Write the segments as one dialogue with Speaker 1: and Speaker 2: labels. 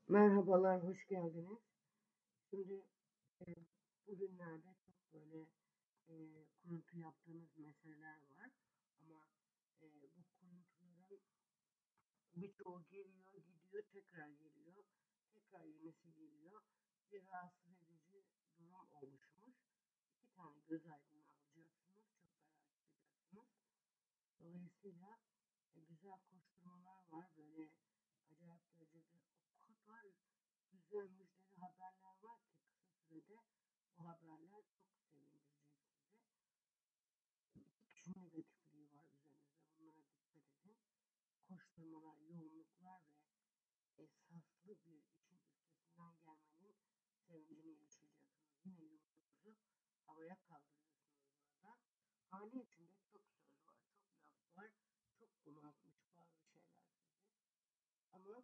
Speaker 1: Merhabalar, hoş geldiniz. Şimdi e, bugünlerde çok böyle kuruntu yaptığımız meseleler var. Ama bu kuruntuların birçoğu geliyor, gidiyor, tekrar geliyor. Tekrar yenisi geliyor. Bir rahatsız edici durum oluşmuş. İki tane göz aydınlığı alacaksınız. Çok merak edeceksiniz. Dolayısıyla güzel koşturmalar var. Böyle acayip derecede o kadar güzel müjdeli haberler var ki kısa sürede bu haberler çok sevindirecek sizi. İki kişi negatifliği var üzerinizde. Bunlara dikkat edin. Koşturmalar, yoğunluklar ve esaslı bir işin üstesinden gelmenin sevincini yaşayacaksınız. Yine yumruğunuzu havaya kaldırıyorsunuz burada. Hane içinde çok söz var, çok laf var, çok bunaltmış bazı şeyler sizi. Ama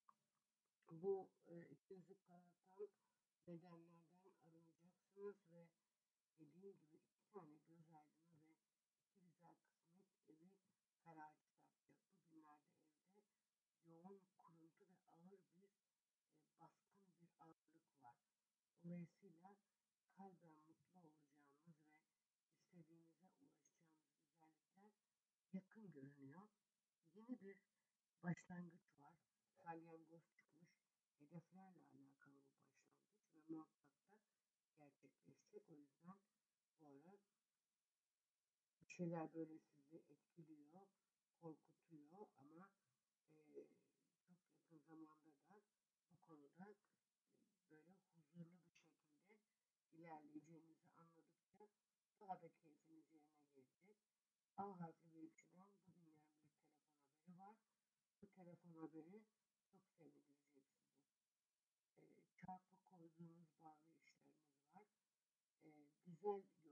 Speaker 1: bu içinizi karartan nedenlerden arınacaksınız ve dediğim gibi iki tane göz aydını ve iki güzel kısmet evi ferah çıkartacak. Bugünlerde evde yoğun kuruntu ve ağır bir baskın bir ağırlık var. Dolayısıyla kalben mutlu olacağınız ve istediğinize ulaşacağınız güzellikler yakın görünüyor. Yeni bir başlangıç var. Salyangoz çıkmış. Hedeflerle alakalı bu başlangıç ve muhakkak da gerçekleşecek. O yüzden bu ara bir şeyler böyle sizi etkiliyor, korkutuyor ama çok yakın zamanda da bu konuda böyle huzurlu bir şekilde ilerleyeceğinizi anladıkça daha da keyfiniz yerine gelecek. A harfi bir kişiden bugün yarın bir telefon haberi var. Bu telefon haberi çok sevindirecek sizi. Çarpı koyduğunuz bazı işleriniz var. Güzel